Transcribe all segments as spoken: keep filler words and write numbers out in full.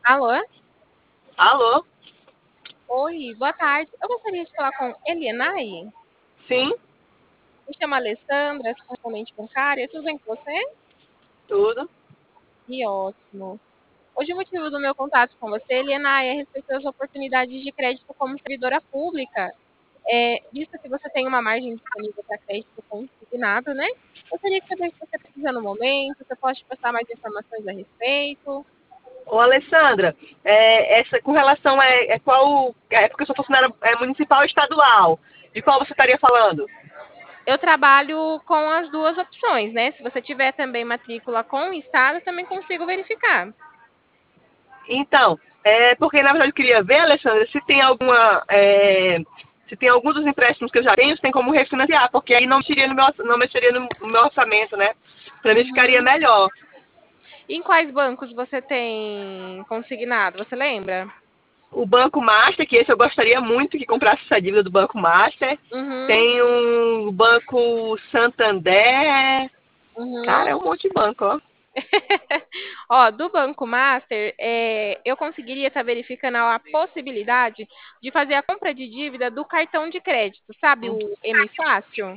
Alô? Alô? Oi, boa tarde. Eu gostaria de falar com Elienay. Sim, Me chamo Alessandra, sou correspondente bancária. Tudo bem com você? tudo. Que ótimo. Hoje o motivo do meu contato com você, Elienay, é a respeito das oportunidades de crédito como servidora pública. É, visto que você tem uma margem disponível para crédito consignado, né? Gostaria de saber se você precisa no momento, se eu posso te passar mais informações a respeito. Ô, Alessandra, é, essa, com relação a é, qual. É porque eu sou funcionária é, municipal ou estadual. De qual você estaria falando? Eu trabalho com as duas opções, né? Se você tiver também matrícula com o estado, também consigo verificar. Então, é porque na verdade eu queria ver, Alessandra, se tem alguma. É, se tem algum dos empréstimos que eu já tenho, se tem como refinanciar, porque aí não mexeria no meu, não mexeria no meu orçamento, né? Pra mim ficaria Uhum. melhor. Em quais bancos você tem consignado? Você lembra? O Banco Master, que esse eu gostaria muito que comprasse essa dívida do Banco Master. Uhum, Tem um Banco Santander. uhum. Cara, é um monte de banco, ó. Ó, do Banco Master, é, eu conseguiria estar verificando a possibilidade de fazer a compra de dívida do cartão de crédito, sabe, o M Fácil?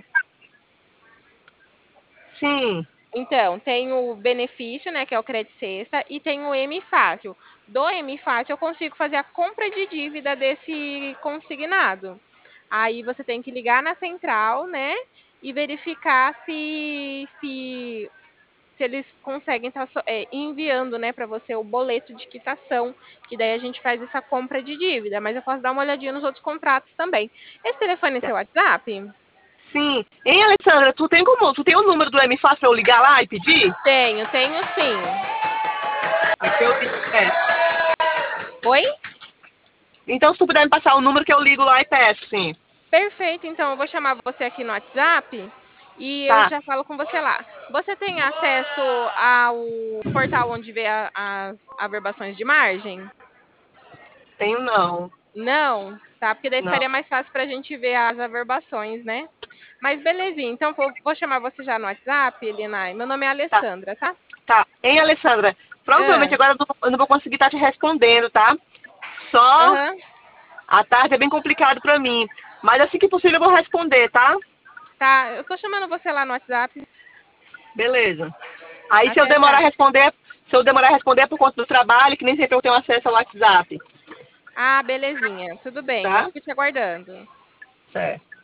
Sim. Então, tem o benefício, né, que é o crédito sexta, e tem o M Fácil. Do M Fácil, eu consigo fazer a compra de dívida desse consignado. Aí você tem que ligar na central, né, e verificar se, se, se eles conseguem estar enviando, né, para você o boleto de quitação, que daí a gente faz essa compra de dívida. Mas eu posso dar uma olhadinha nos outros contratos também. Esse telefone é seu WhatsApp? Sim. Hein, Alessandra, tu tem como? Tu tem o número do M Fácil pra eu ligar lá e pedir? Tenho, tenho sim. É que eu é. Oi? Então, se tu puder me passar o número que eu ligo lá e peço, sim. Perfeito, então eu vou chamar você aqui no WhatsApp e eu Tá. já falo com você lá. Você tem acesso ao portal onde vê a- as averbações de margem? Tenho não. Não? Tá, porque daí Não. ficaria mais fácil para a gente ver as averbações, né? Mas belezinha, então vou, vou chamar você já no WhatsApp, Elinai. Meu nome é Tá. Alessandra, tá? Tá. Hein, Alessandra? Provavelmente Ah, agora eu não, eu não vou conseguir estar te respondendo, tá? Só aham, a tarde é bem complicado pra mim. Mas assim que possível eu vou responder, tá? tá. Eu tô chamando você lá no WhatsApp. Beleza. Aí se eu Até demorar já. a responder, se eu demorar a responder é por conta do trabalho, que nem sempre eu tenho acesso ao WhatsApp, Ah, belezinha. Tudo bem. Eu tá? fico te aguardando. Certo.